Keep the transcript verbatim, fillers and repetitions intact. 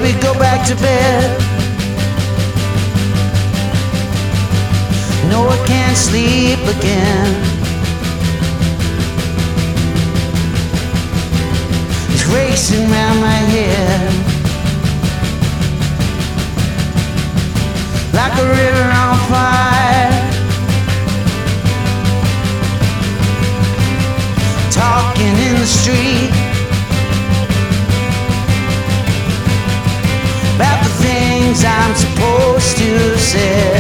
we go back to bed. No, I can't sleep again. It's racing round my head like a river on fire, talking in the street about the things I'm supposed to say.